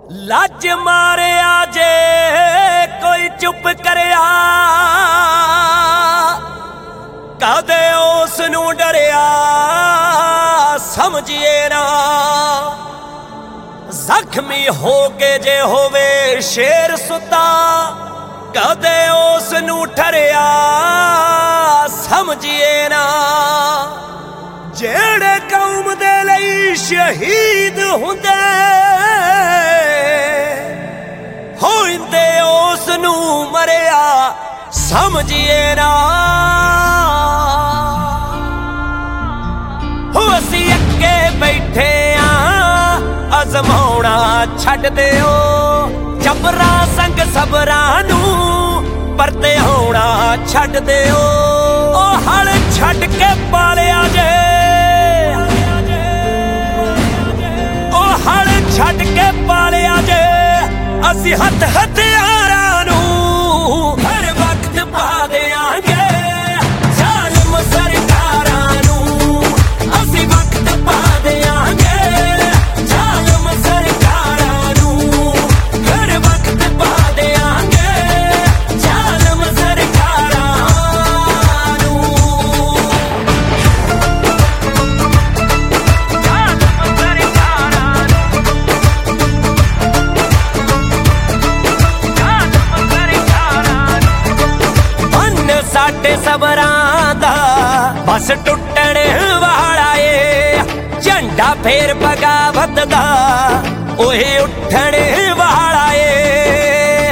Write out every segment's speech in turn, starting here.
लज मारिया जे कोई चुप करिया कदे उस नू डरिया समझिए ना। जख्मी हो के जे होवे शेर सुता कदे उस नू ठरिया समझिए ना। जेड़े कौम दे लई शहीद हुंदे होंदे उस नू मरिया समझिए ना। हो असी अगे बैठे अजमाउणा छड्ड दिओ जबरा संग सबरा नू परते होना छड्ड दिओ। ओ हल छड्ड के पालिया जे ओ हल छड्ड के पालिया जे असी हथ हथियारां नू हर वक्त पा देंगे जालिम सरकारां नू असी वक्त पा देंगे जालिम सरकारां नू हर वक्त पा देंगे जालिम सरकारां नू। साडे सबरां दा बस टुटण वाला ए झंडा फेर बगावत दा ओहे उठण वाला ए।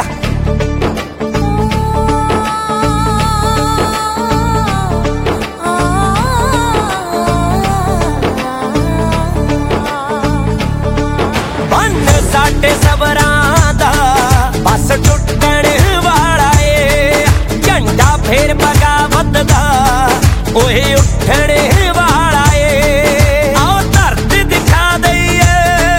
बन साडे सबरां दा बस टुटण वाला ए झंडा फेर बगावत दा ओहे उठण वाला ए। आओ धरती दिखा दईए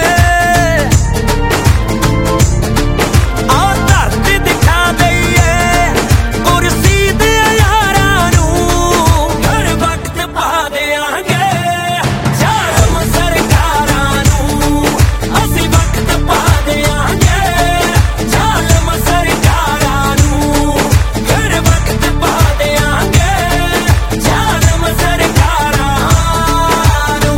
आओ धरती दिखा दईए कुर्सी दे यारां नू हर वक्त पा देंगे जालिम सरकारां नू असी वक्त पा देंगे जालिम सरकारां नू हर वक्त पा देंगे जालिम सरकारां नू।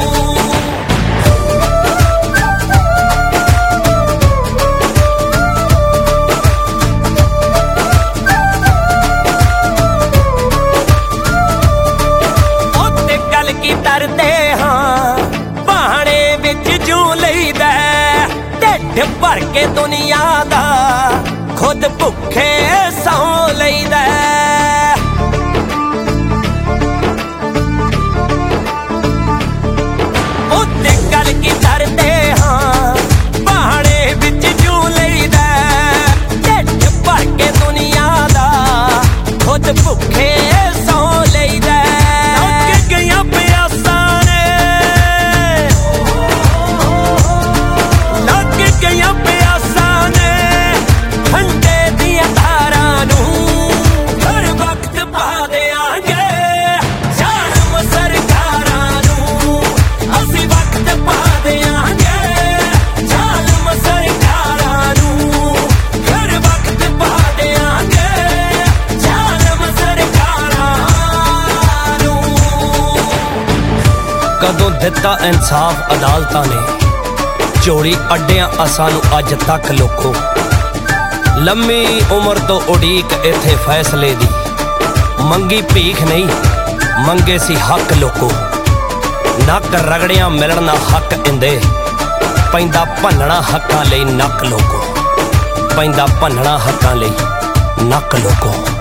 उत्ते गल की तरदे हां बहाने विच जू लईदा ढिड भर के दुनिया दा खुद भुखे सौ लईदा। उत्ते गल की तरदे हां बहाने विच जू लईदा ढिड भर के दुनिया दा खुद भुखे सौ लईदा। लग गईयां प्यासां ने लग गईयां प्यासां ने ठंडे दियां धारां नू हर वक्त पा देंगे जालिम सरकारां नू असी वक्त पा देंगे जालिम सरकारां नू हर वक्त पा देंगे जालिम सरकारां नू। कदों दिता इंसाफ अदालतां ने चोरी अड्डियां असानू अज तक लोको। लम्मी उम्र तो उड़ीक इत्थे फैसले दी मंगी भीख नहीं मंगे सी हक लोको। नक रगड़ियां मिलना हक इंदे पैंदा भन्नना हक्कां लई नक लोको पैंदा भन्नना हक्कां लई नक लोको।